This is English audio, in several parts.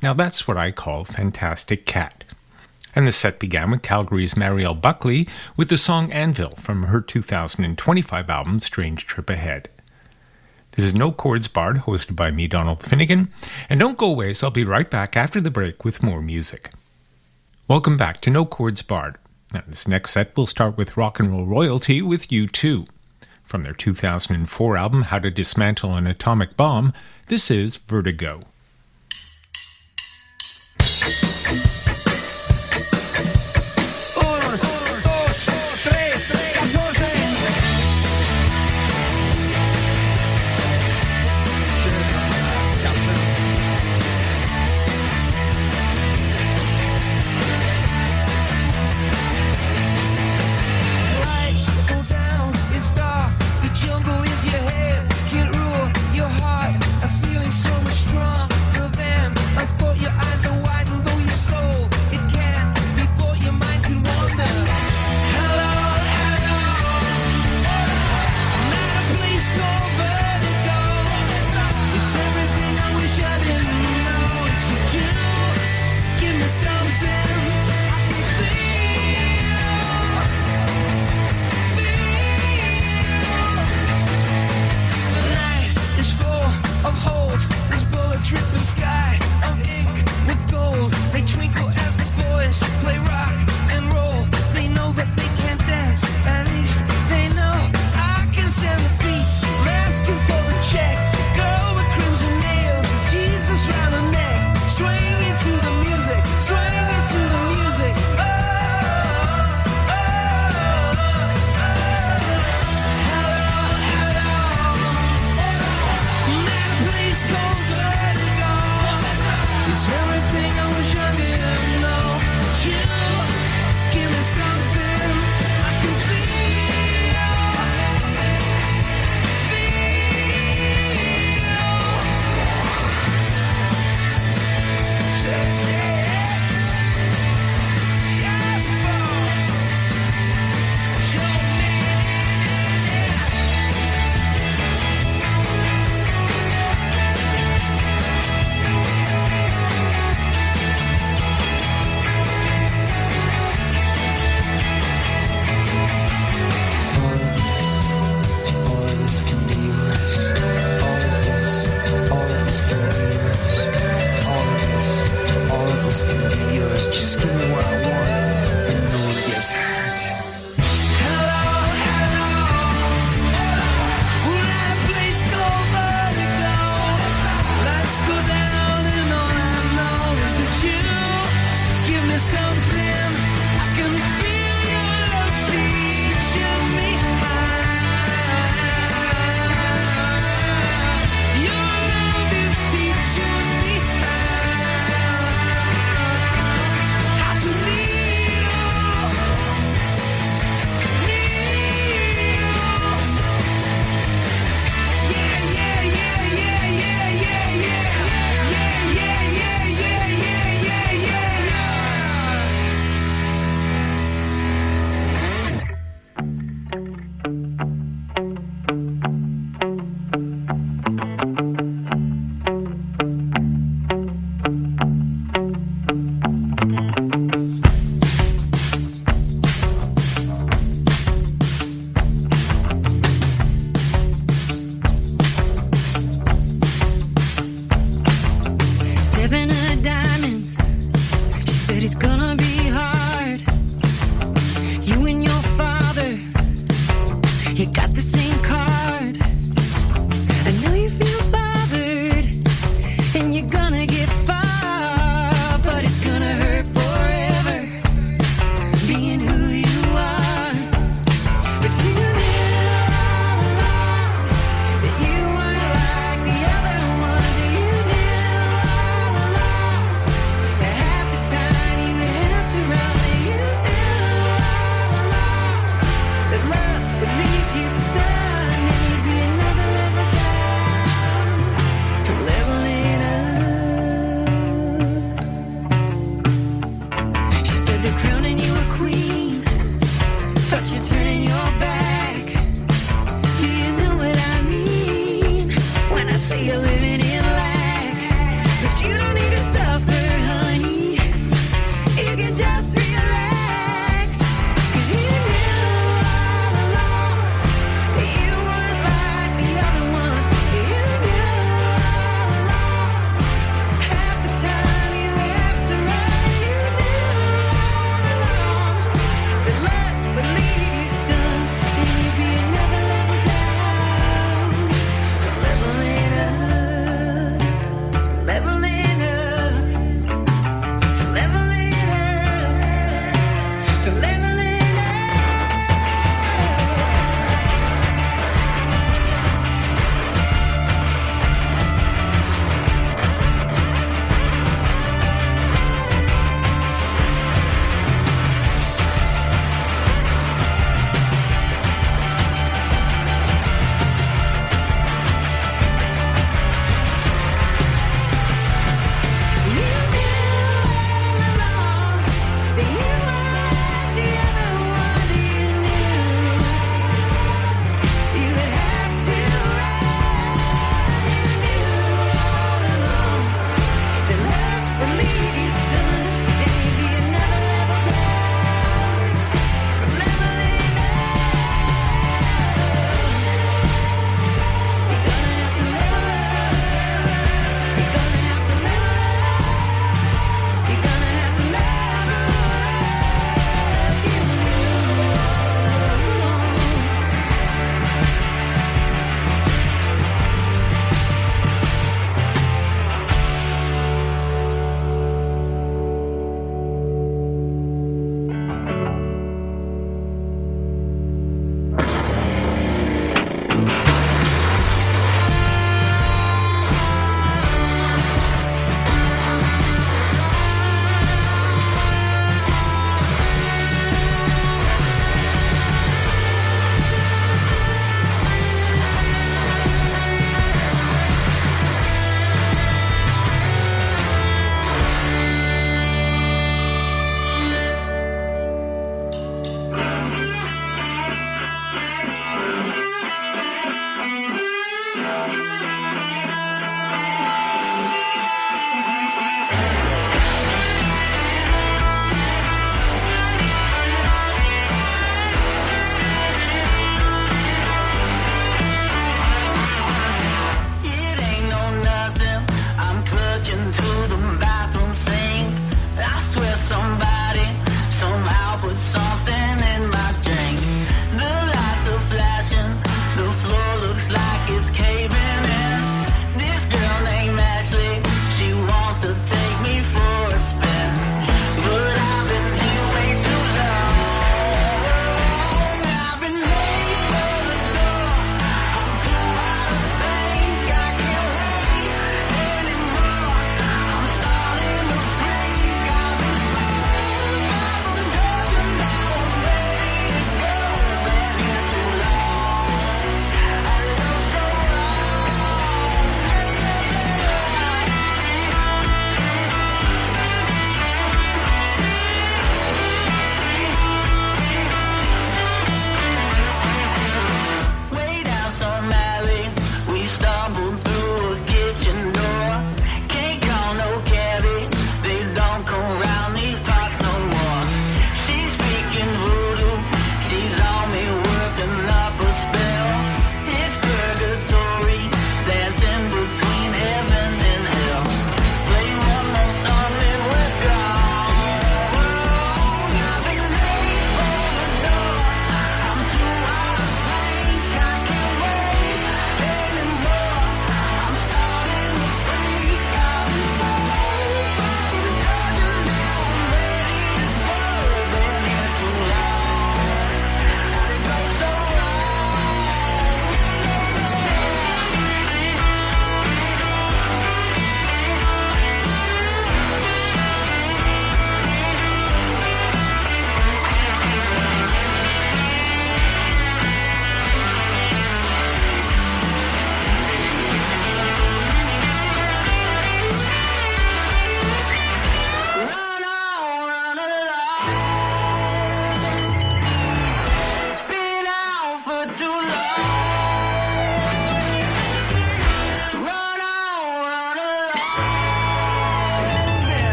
Now that's what I call Fantastic Cat. And the set began with Calgary's Marielle Buckley with the song Anvil from her 2025 album Strange Trip Ahead. This is No Chords Barred, hosted by me, Donald Finnegan. And don't go away, so I'll be right back after the break with more music. Welcome back to No Chords Barred. Now, this next set will start with rock and roll royalty with U2. From their 2004 album How to Dismantle an Atomic Bomb, this is Vertigo.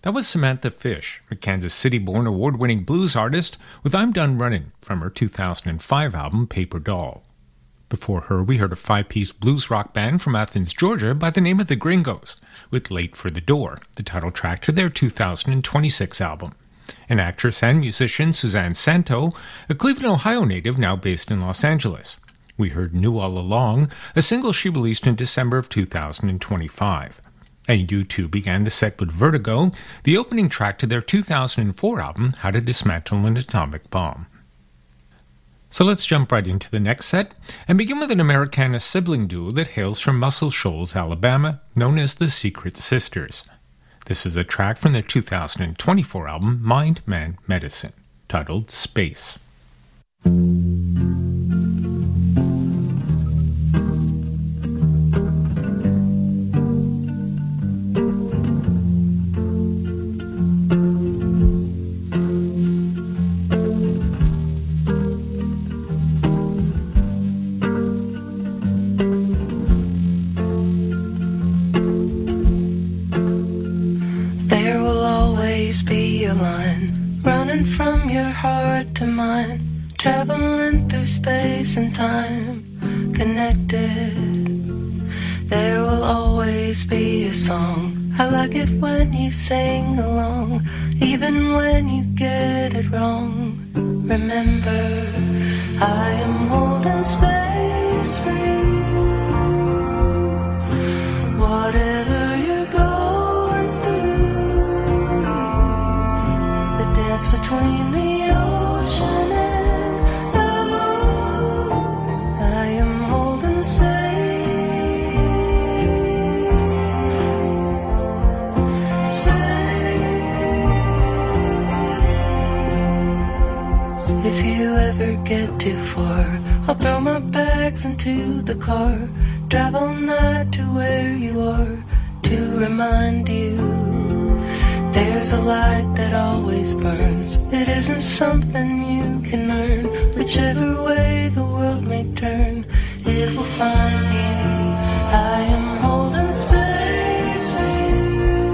That was Samantha Fish, a Kansas City-born award-winning blues artist with I'm Done Running from her 2005 album Paper Doll. Before her, we heard a five-piece blues rock band from Athens, Georgia by the name of the Gringos, with Late for the Door, the title track to their 2026 album. An actress and musician, Suzanne Santo, a Cleveland, Ohio native now based in Los Angeles. We heard Knew All Along, a single she released in December of 2025. And U2 began the set with Vertigo, the opening track to their 2004 album, How to Dismantle an Atomic Bomb. So let's jump right into the next set, and begin with an Americana sibling duo that hails from Muscle Shoals, Alabama, known as the Secret Sisters. This is a track from their 2024 album, Mind, Man, Medicine, titled Space. Traveling through space and time, connected. There will always be a song. I like it when you sing along, even when you get it wrong. Remember, I am holding space for you. Whatever you're going through, the dance between the ocean and if you ever get too far, I'll throw my bags into the car, drive all night to where you are, to remind you there's a light that always burns. It isn't something you can earn. Whichever way the world may turn, it will find you. I am holding space for you,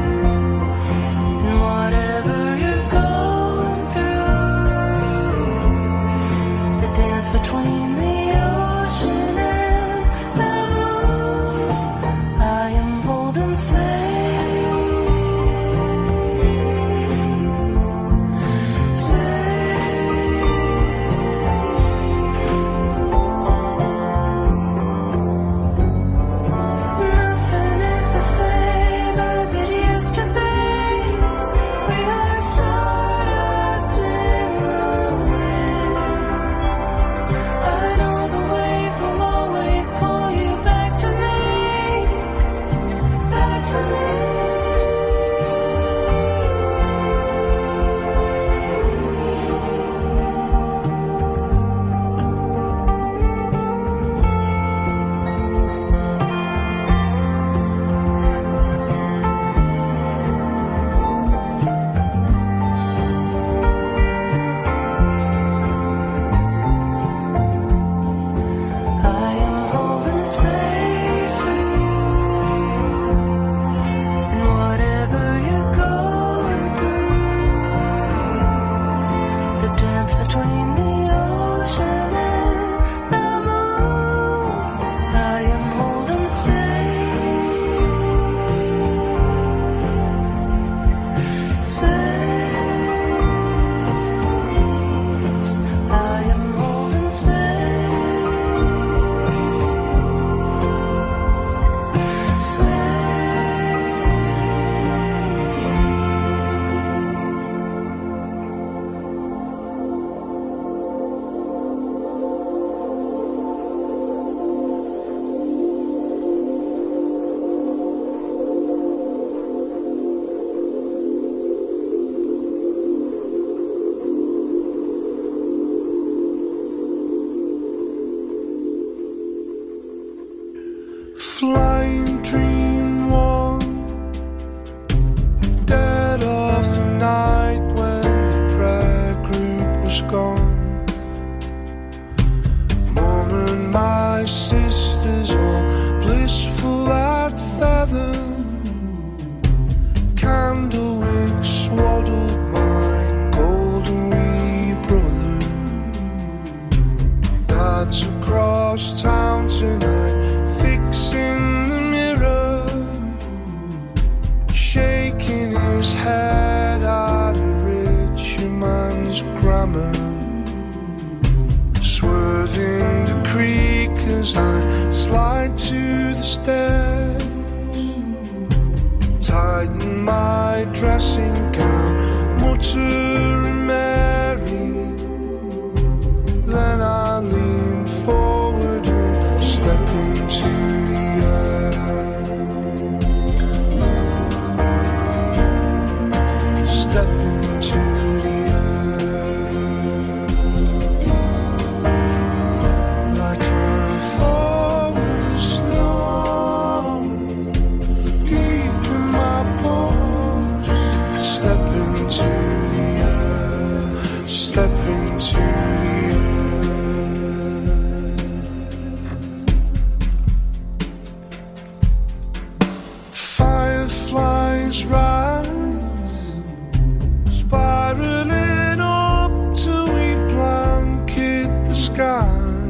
and whatever you're going through, the dance between the ocean and the moon, I am holding space. Flying dream one, dead of the night when the prayer group was gone. Mom and my sisters all blissful at feather, candle Queen's grammar, swerving the creek as I slide to the stairs, tighten my dressing gown, muttering Mary. Then I lean forward and step into the air, step into the air, like I'm falling snow, deep in my bones. Step into the air, step into the air. Fireflies rise, spiraling up till we blanket the skies.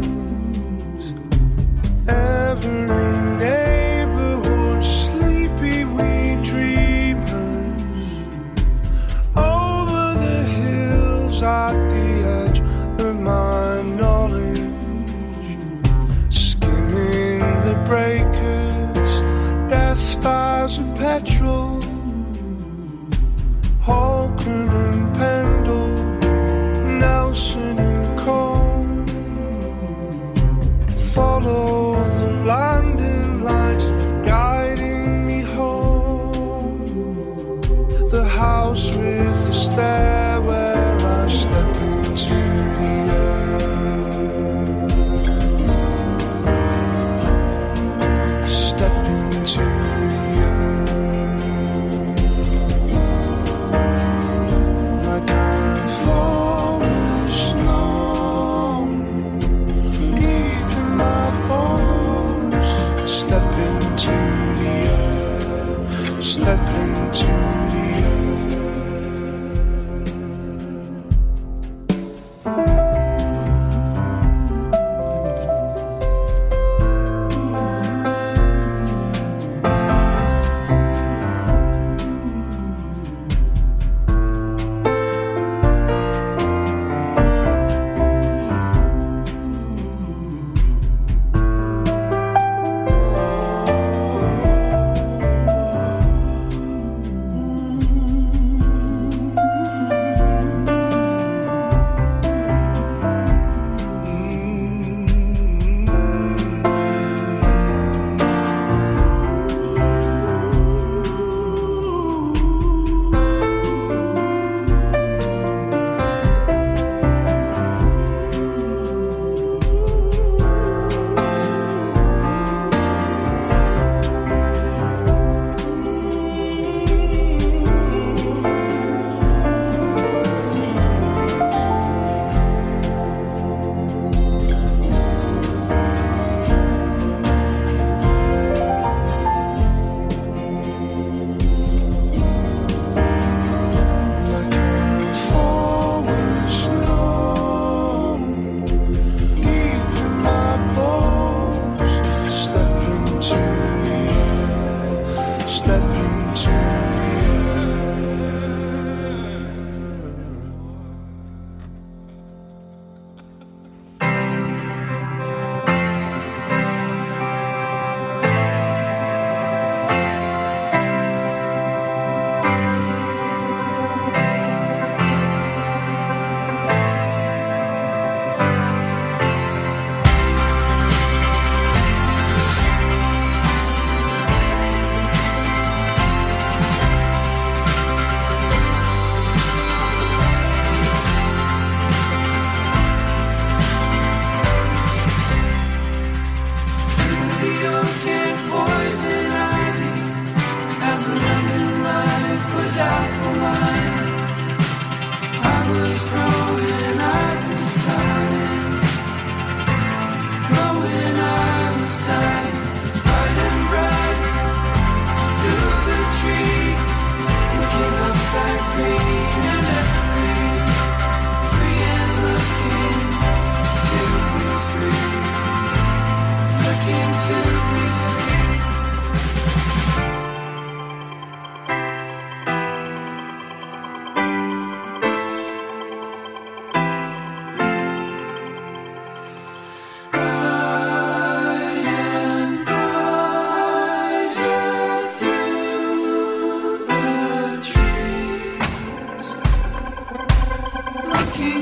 Every neighborhood sleepy, we dreamers, over the hills at the edge of my knowledge, skimming the breakers, death dies of petrol, Hawker and Pendle, Nelson and Cole. Follow the landing lights guiding me home, the house with the stair where I step into the air.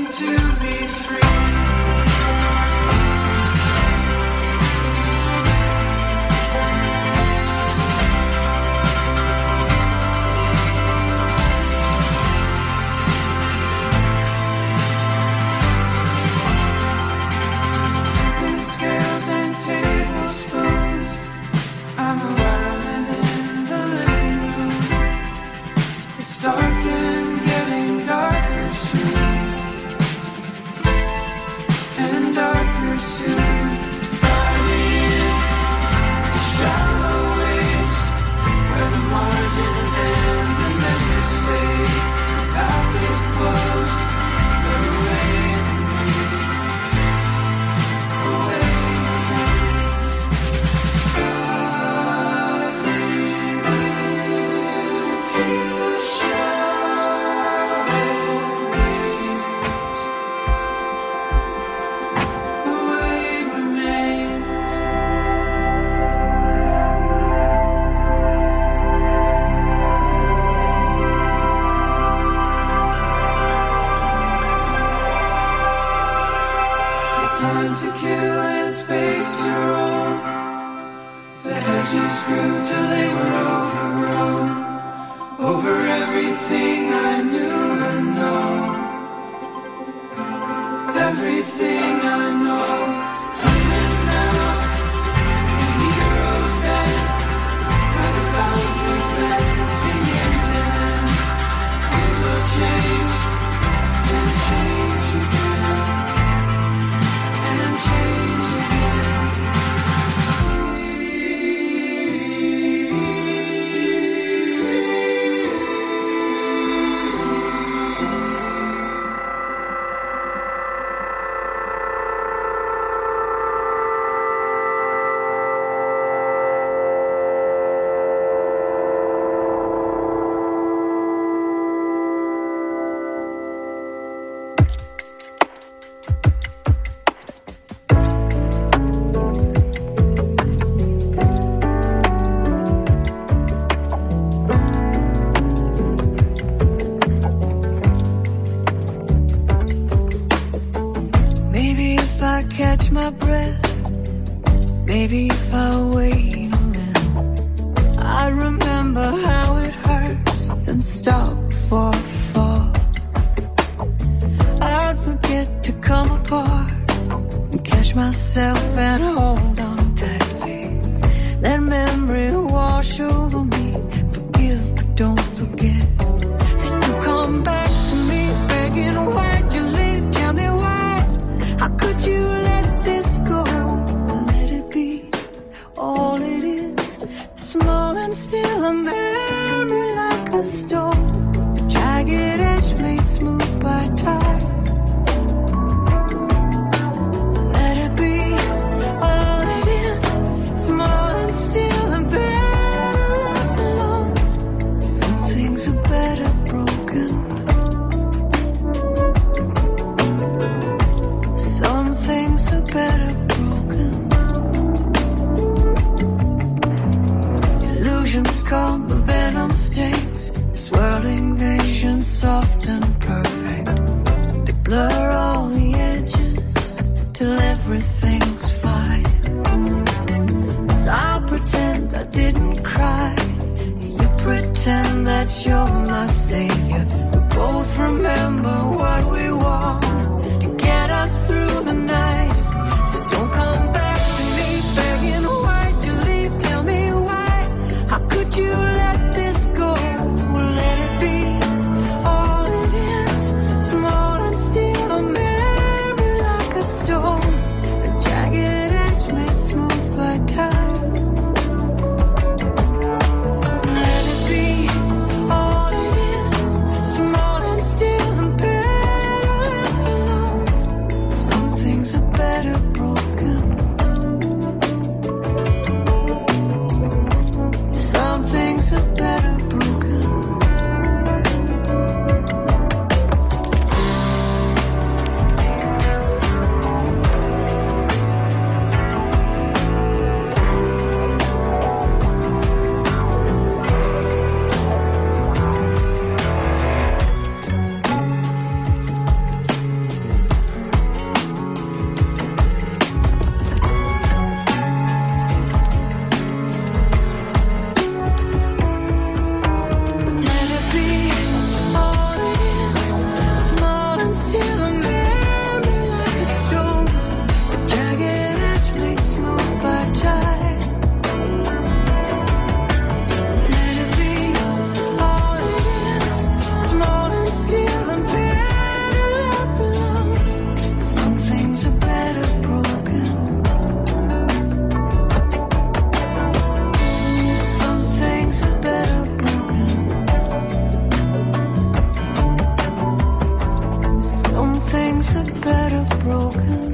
catch my breath. Maybe if I wait a little, I remember how it hurts and stop before I fall. I'd forget to come apart and catch myself and hold on tightly. Let memory wash over me. Forgive but don't forget. So you come back to me begging, why'd you leave? Tell me why. How could you let this go? Let it be all it is, small and still a memory like a stone, a jagged edge made smooth by time. Let it be all it is, small and still and better left alone. Some things are better broken. Some things are better broken. Illusions come, the venom stings, swirling visions soft and perfect. They blur all the edges till everything's fine. So I'll pretend I didn't cry, you pretend that you're my savior. We both remember what we want to get us through the night. So don't come back to me begging, why'd you leave? Tell me why. How could you let this go? Let it be all it is, small and still a memory like a stone, a jagged edge made smooth by time. Let it be all it is, small and still and better left things are better broken.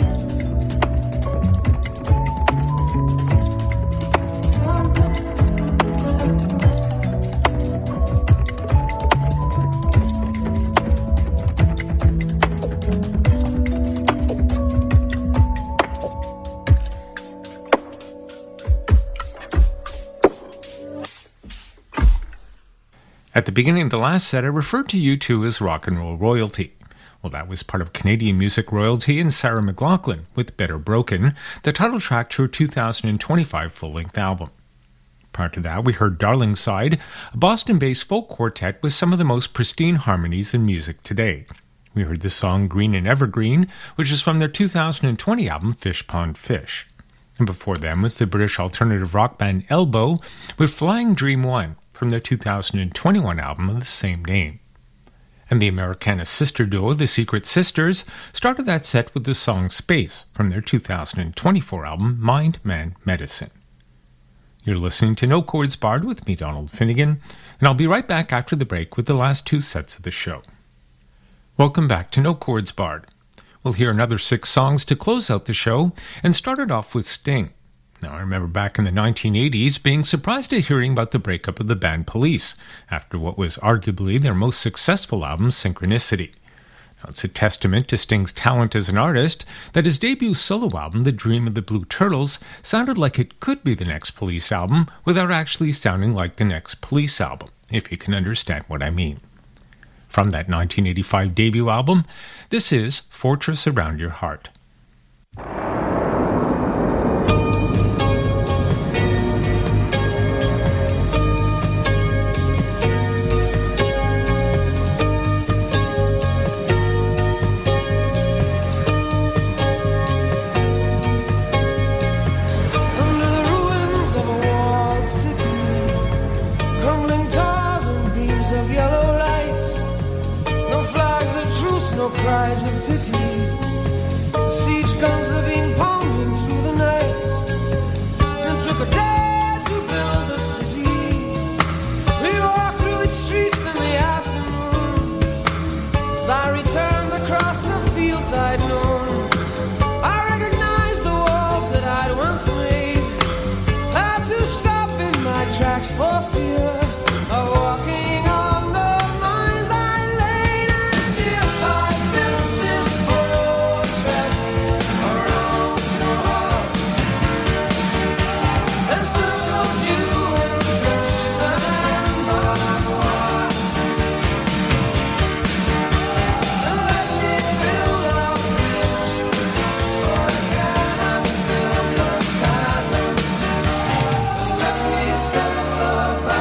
At the beginning of the last set, I referred to U2 as rock and roll royalty. Well, that was part of Canadian music royalty and Sarah McLachlan with Better Broken, the title track to her 2025 full-length album. Prior to that, we heard Darlingside, a Boston-based folk quartet with some of the most pristine harmonies in music today. We heard the song Green and Evergreen, which is from their 2020 album Fish Pond Fish. And before them was the British alternative rock band Elbow with Flying Dream 1 from their 2021 album of the same name. And the Americana sister duo, the Secret Sisters, started that set with the song Space from their 2024 album Mind, Man, Medicine. You're listening to No Chords Barred with me, Donald Finnegan, and I'll be right back after the break with the last two sets of the show. Welcome back to No Chords Barred. We'll hear another 6 songs to close out the show, and started off with Sting. Now, I remember back in the 1980s being surprised at hearing about the breakup of the band Police after what was arguably their most successful album, Synchronicity. Now, it's a testament to Sting's talent as an artist that his debut solo album, The Dream of the Blue Turtles, sounded like it could be the next Police album without actually sounding like the next Police album, if you can understand what I mean. From that 1985 debut album, this is Fortress Around Your Heart. Cries of pity, siege guns have been pounding through the night. It took a day to build a city. We walked through its streets in the afternoon. As I returned across the fields I'd known, I recognized the walls that I'd once made. Had to stop in my tracks for fear of walking on the mines I laid. And if I built this fortress around your heart and circled you in bushes and barbed wire, and let me build a bridge for a cannon, build a chasm, and let me settle the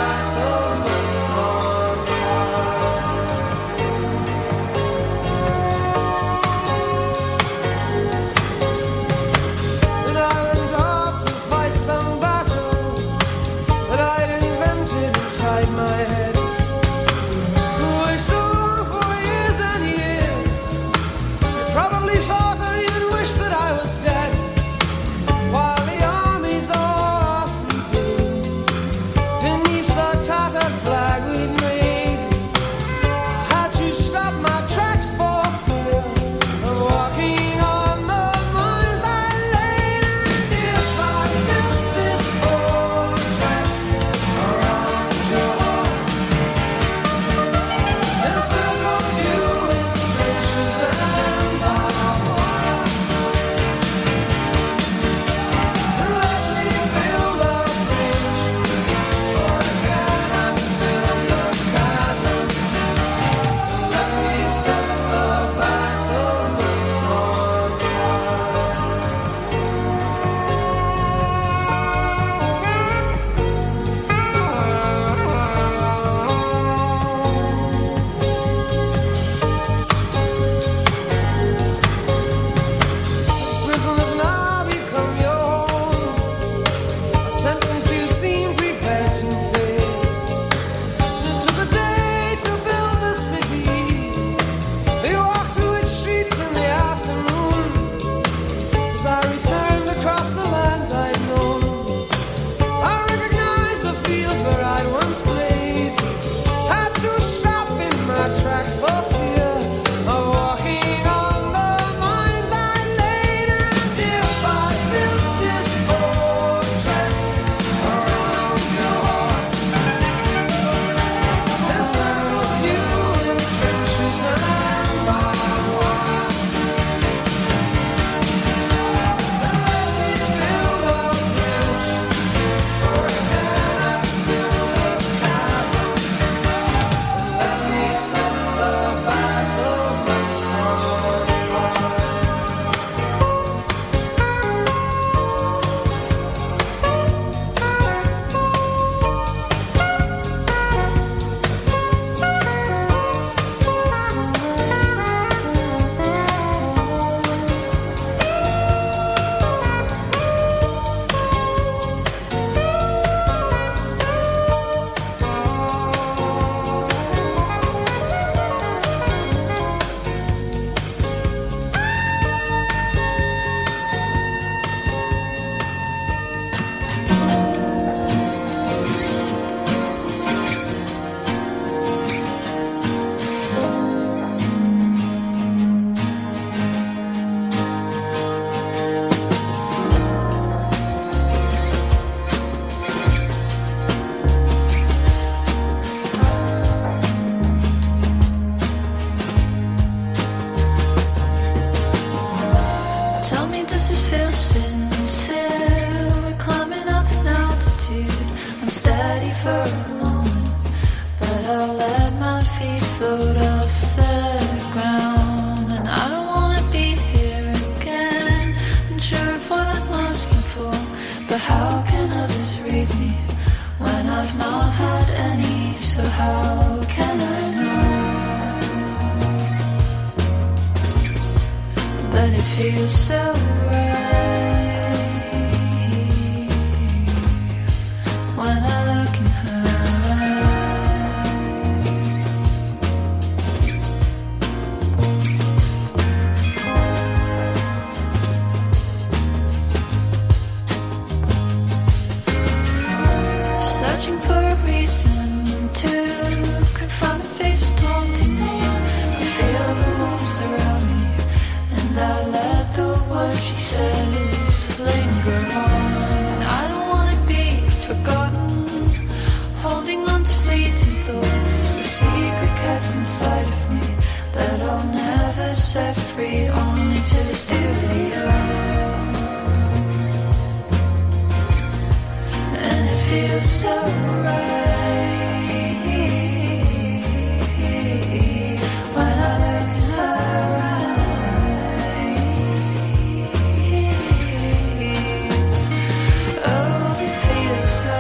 how can others read me when I've not had any? So how can I know? But it feels so right when I look in her searching for a reason to confront the faces taunting me. I feel the wolves around me, and I let the words she says linger on. And I don't want to be forgotten, holding on to fleeting thoughts, a secret kept inside of me that I'll never set free, only to the studio. And it feels so right when I look in her eyes. Oh, it feels so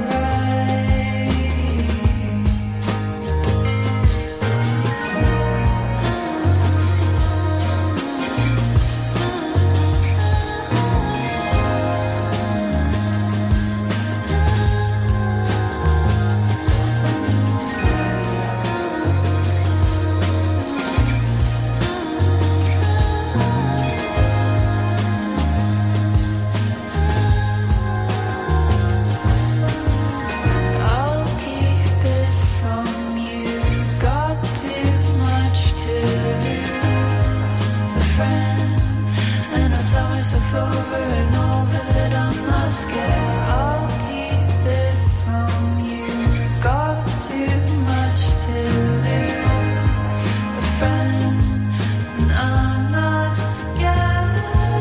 I'll keep it from you. Got too much to lose, a friend. And I tell myself over and over that I'm not scared. I'll keep it from you. Got too much to lose, a friend. And I'm not scared.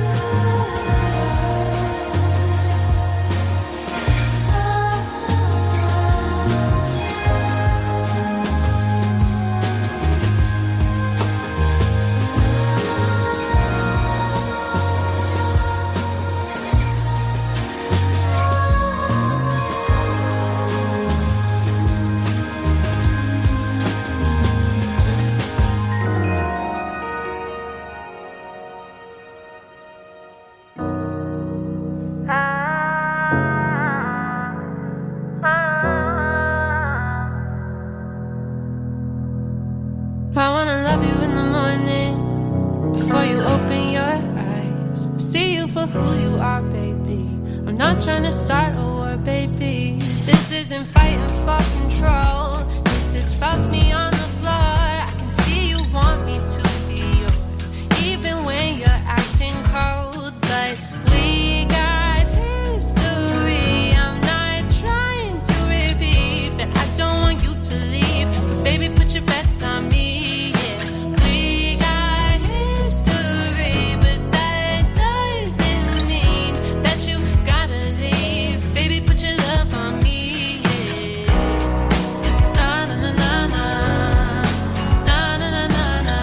I wanna love you in the morning before you open your eyes. See you for who you are, baby. I'm not trying to start a war, baby. This isn't fighting for control. This is fuck me on the floor. I can see you want me to be yours, even when you're acting cold. But we got history. I'm not trying to repeat, but I don't want you to leave. So baby, put your bets on me. Yeah. We got history, but that doesn't mean that you gotta leave. Baby, put your love on me. Yeah. Na na na na na. Na na na na na.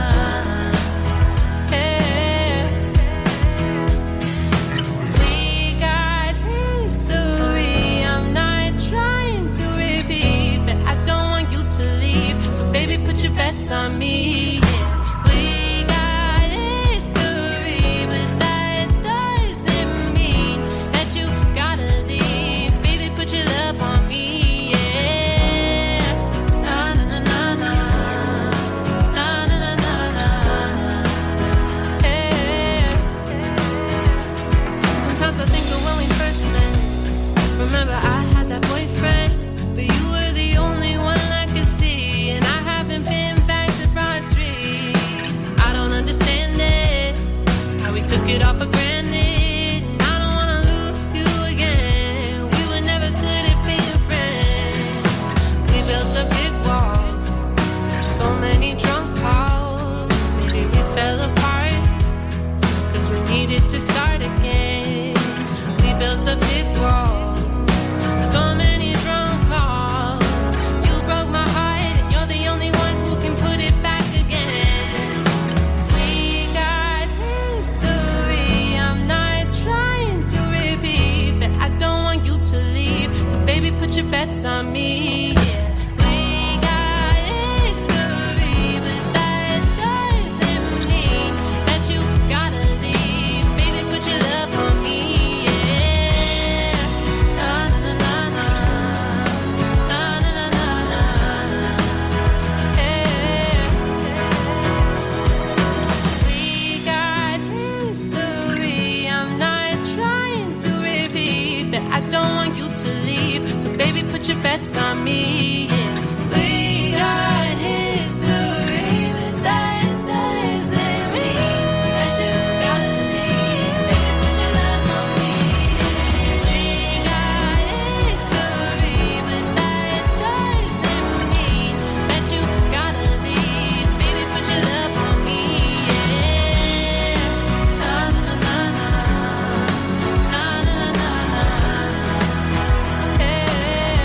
Hey. We got history. I'm not trying to repeat, but I don't want you to leave. So baby, put your bets on me. Yeah. We got history, but that doesn't mean that you gotta leave. Baby, put your love on me. Yeah. Na na na na na. Na na na na na. Hey. Sometimes I think of when we first met. Remember I had that boyfriend, but you were the only one I could see. And I haven't been back to Broad Street. I don't understand it, how we took it all for granted. And I don't wanna lose you again. We were never good at being friends. We built up big walls, so many drunk calls. Maybe we fell apart, cause we needed to start again. We built up big walls, so many drunk calls. You broke my heart, and you're the only one who can put it back again. We got history. I'm not trying to repeat, but I don't bets on me. Yeah. We got history, but that doesn't mean that you gotta leave. Baby, put your love on me. Yeah. Na na na na na na na na na. Yeah. We got history. I'm not trying to repeat, but I don't want you to leave. So baby, put your bets on me. Yeah. We got history, but that doesn't mean that you gotta leave. Baby, put your love on me. We got history, but that doesn't mean that you gotta leave. Baby, put your love on me. Yeah. Na na na na na na na na na. Yeah.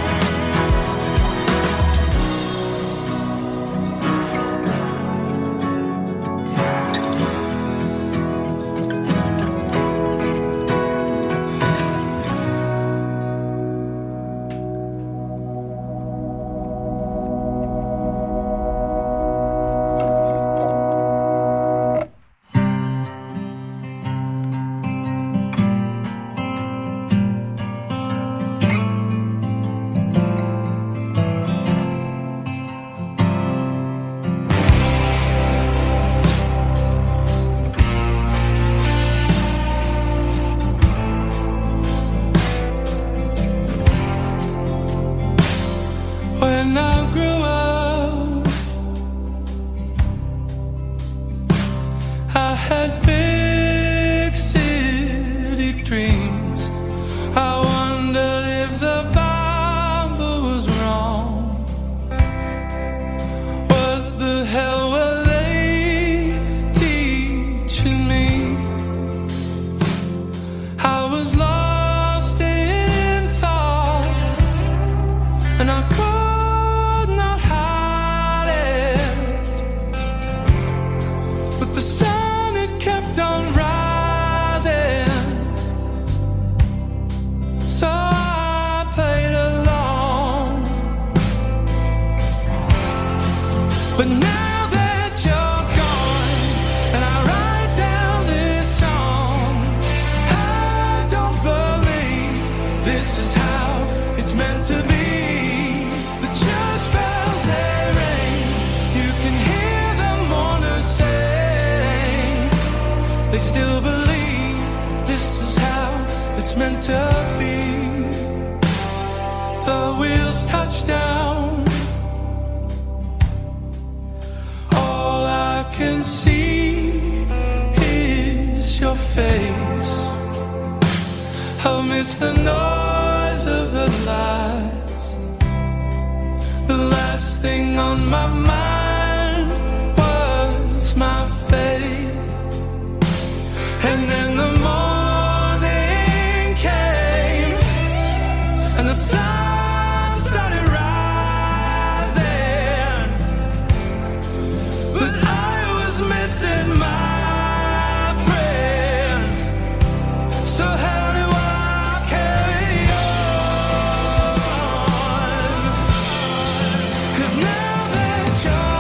When I grew up, I had big city dreams. I wondered if the Bible was wrong. What the hell were they teaching me? I was lost in thought, and I could not hide it. But the sun, it kept on rising, so I played along. But now that you're gone, and I write down this song, I don't believe this is how it's meant to be. The church bells, they ring, you can hear the mourners sing. They still believe this is how it's meant to be. The wheels touch down, all I can see is your face amidst the noise of the lights. The last thing on my mind was my faith. And then the morning came, and the sun started rising, but I was missing my friend. So how do I carry on? 'Cause now that you're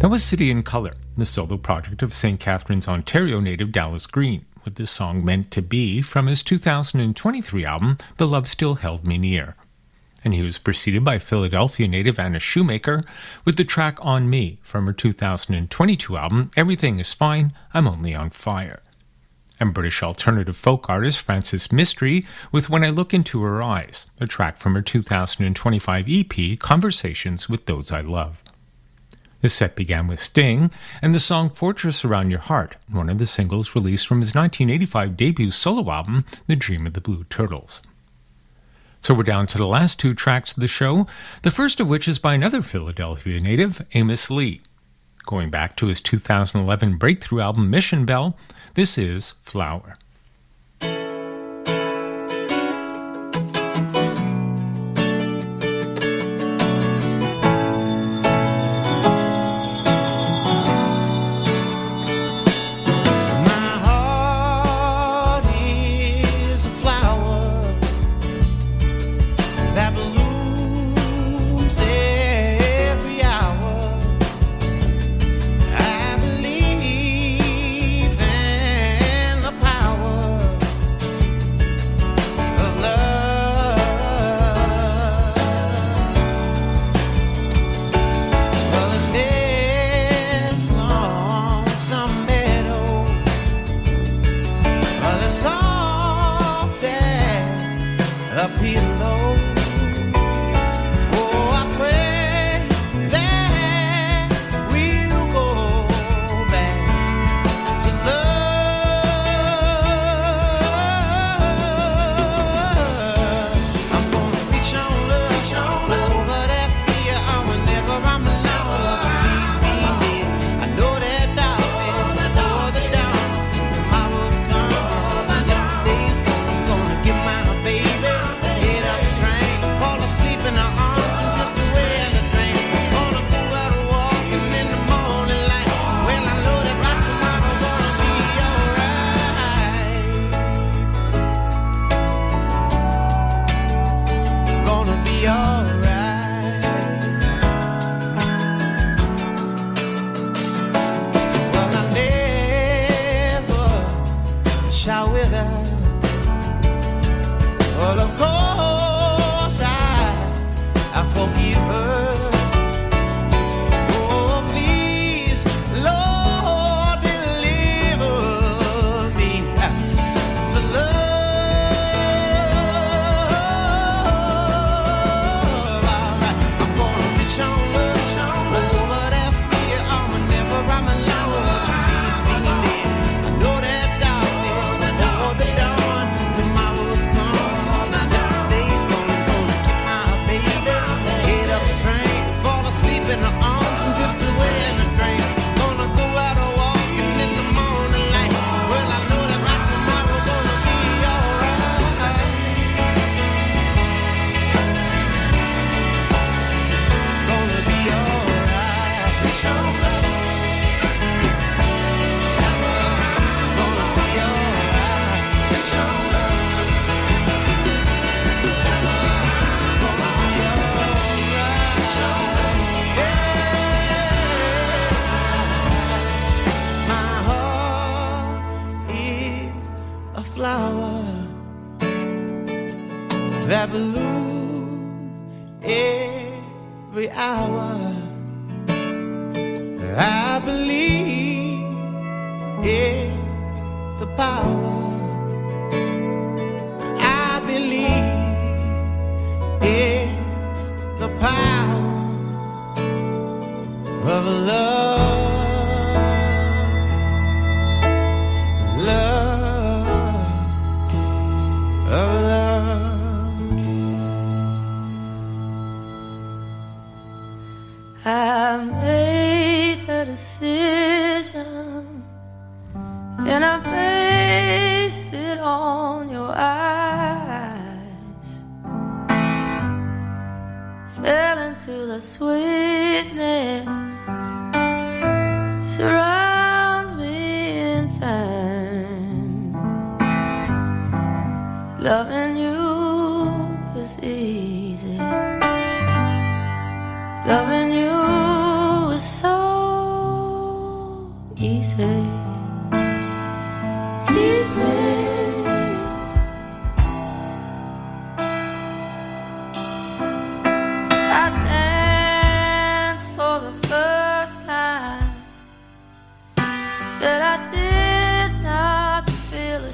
That was City in Colour, the solo project of St. Catharines, Ontario native Dallas Green, with the song Meant to Be from his 2023 album, The Love Still Held Me Near. And he was preceded by Philadelphia native Anna Shoemaker with the track On Me from her 2022 album, Everything Is Fine, I'm Only on Fire. And British alternative folk artist Frances Mystery with When I Look Into Her Eyes, a track from her 2025 EP, Conversations with Those I Love. The set began with Sting and the song Fortress Around Your Heart, one of the singles released from his 1985 debut solo album, The Dream of the Blue Turtles. So we're down to the last two tracks of the show, the first of which is by another Philadelphia native, Amos Lee. Going back to his 2011 breakthrough album Mission Bell, this is Flower. that balloon every hour. I believe in the power. I believe in the power of love. I made the decision and I based it on your eyes. Fell into the sweetness surrounds me in time. Loving you is easy. Loving you is so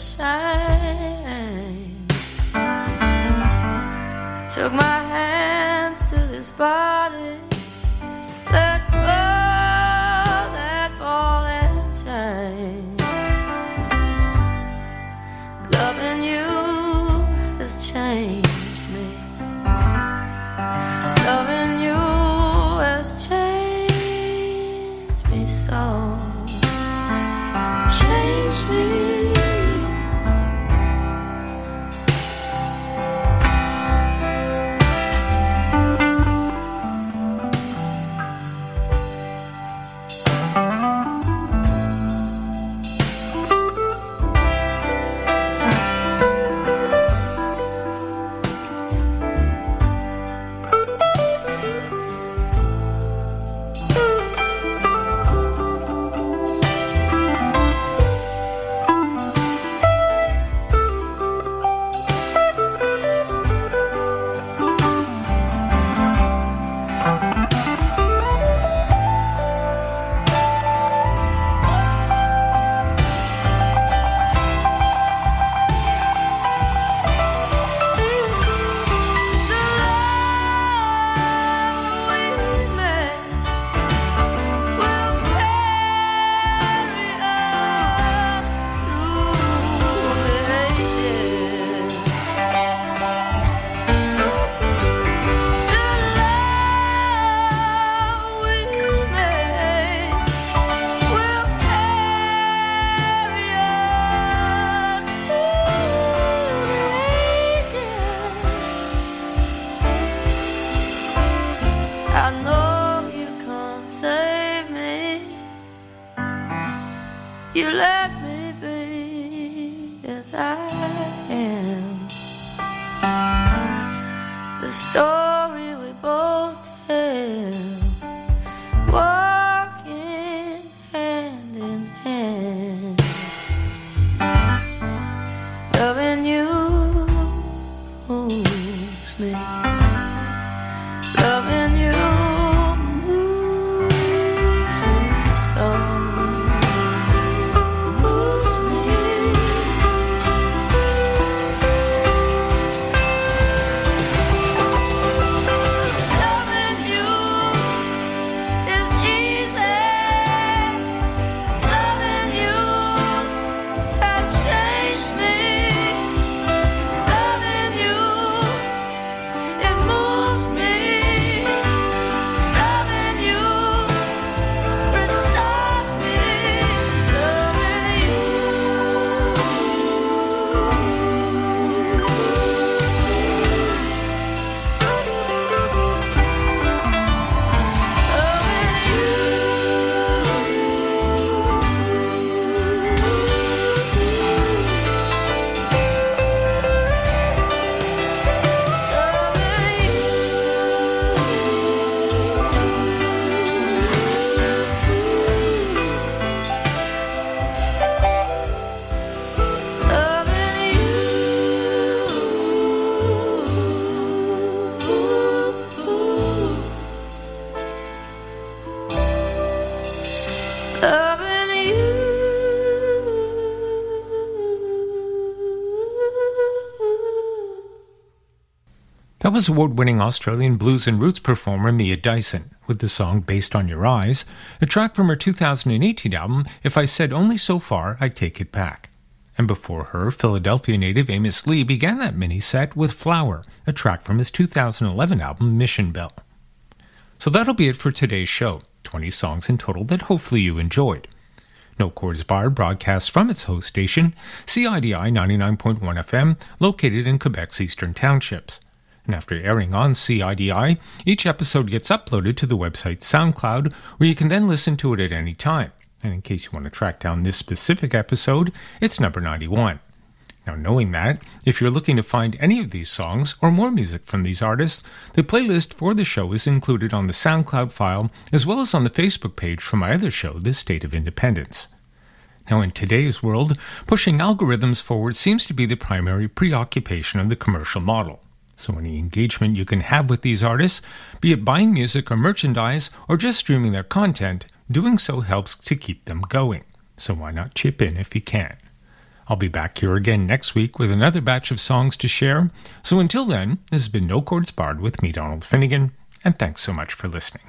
shine. Took my hands to this body, let go that ball and chain. Loving you has changed me. Loving you has changed me so. Changed me. You let me be as I am. The story we both tell, walking hand in hand. Loving you moves me. Loving you moves me so. That was award-winning Australian blues and roots performer Mia Dyson, with the song Based on Your Eyes, a track from her 2018 album, If I Said Only So Far, I Take It Back. And before her, Philadelphia native Amos Lee began that mini-set with Flower, a track from his 2011 album Mission Bell. So that'll be it for today's show, 20 songs in total that hopefully you enjoyed. No Chords Barred broadcasts from its host station, CIDI 99.1 FM, located in Quebec's eastern townships. And after airing on CIDI, each episode gets uploaded to the website SoundCloud, where you can then listen to it at any time. And in case you want to track down this specific episode, it's number 91. Now, knowing that, if you're looking to find any of these songs or more music from these artists, the playlist for the show is included on the SoundCloud file, as well as on the Facebook page for my other show, The State of Independence. Now, in today's world, pushing algorithms forward seems to be the primary preoccupation of the commercial model. So any engagement you can have with these artists, be it buying music or merchandise or just streaming their content, doing so helps to keep them going. So why not chip in if you can? I'll be back here again next week with another batch of songs to share. So until then, this has been No Chords Barred with me, Donald Finnegan, and thanks so much for listening.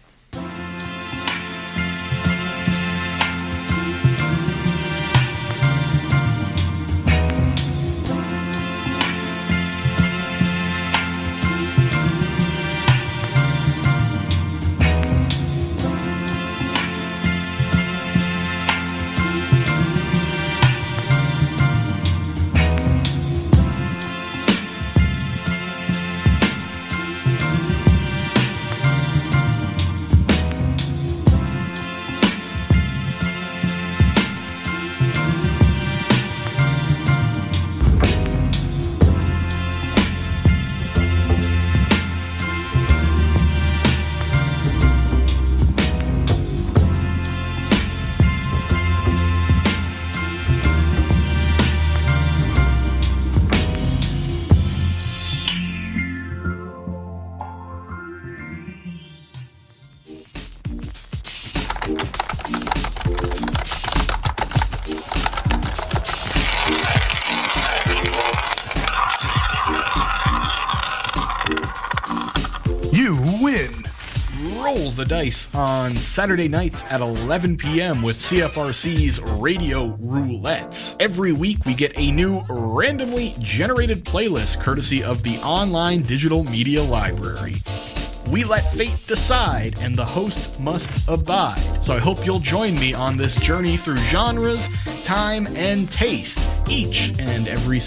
The dice on Saturday nights at 11 p.m. with CFRC's Radio Roulette. Every week we get a new randomly generated playlist courtesy of the online digital media library. We let fate decide and the host must abide. So I hope you'll join me on this journey through genres, time, and taste each and every